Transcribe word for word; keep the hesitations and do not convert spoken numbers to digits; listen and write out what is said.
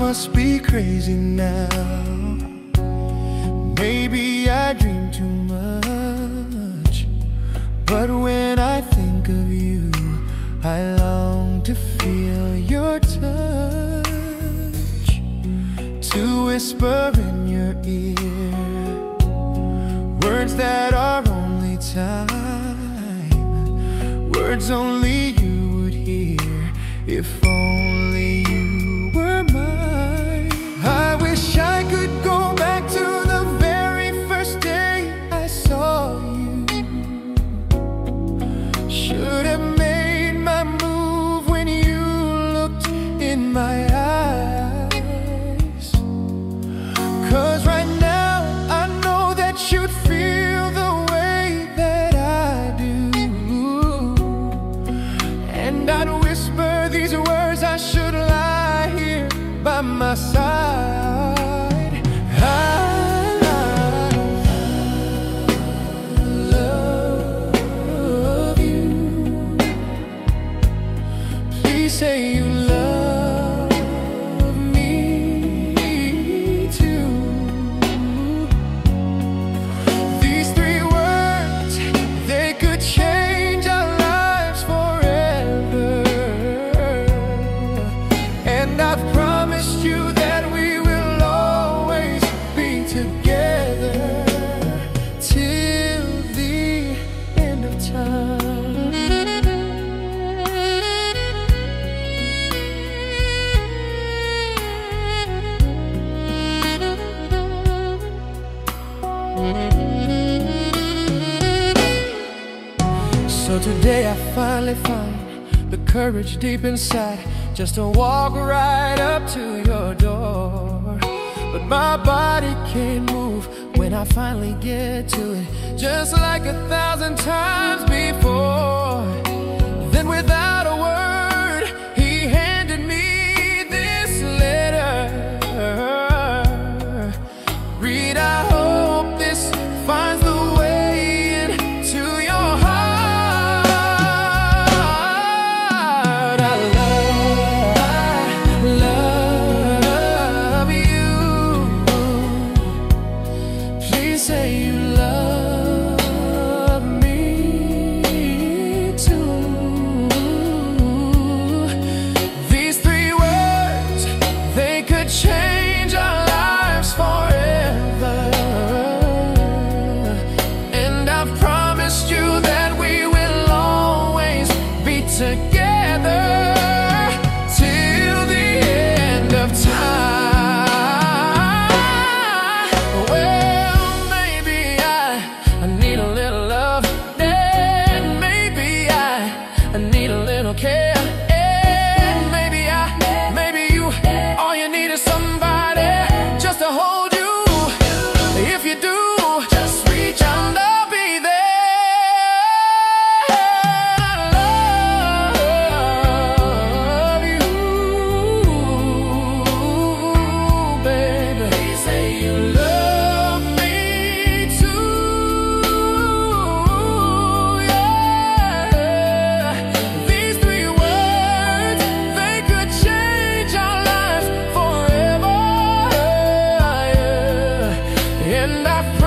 must be crazy now. Maybe I dream too much, but when I think of you, I long to feel your touch, to whisper in your ear words that are only time, words only you would hear if only you were mine. I wish I could go back to the very first day I saw you. Should have made my move when you looked in my eyes, 'cause right now I know that you'd feel the way that I do, and I'd whisper these words, I should lie here by my side. I love you. Please say you love me too. These three words, they could change our lives forever, and I've promised you that we will always be together till the end of time. So today I finally find the courage deep inside just to walk right up to your door. But my body can't move when I finally get to it, just like a thousand times before. Then without a word, he handed me this letter. Read, I hope this finds the way into your heart. I love, I love you. Please say you love me too. These three words, they could change our lives forever, and I've promised you that we will always be together till the end of time. Well, maybe I, I need a little love, and maybe I, I need a little care, and maybe I, maybe you, all you need is somebody just to hold you. If you do, just reach out and I'll be there. I love you, baby. Please say you love me too. Yeah. These three words, they could change our lives forever. Yeah. And I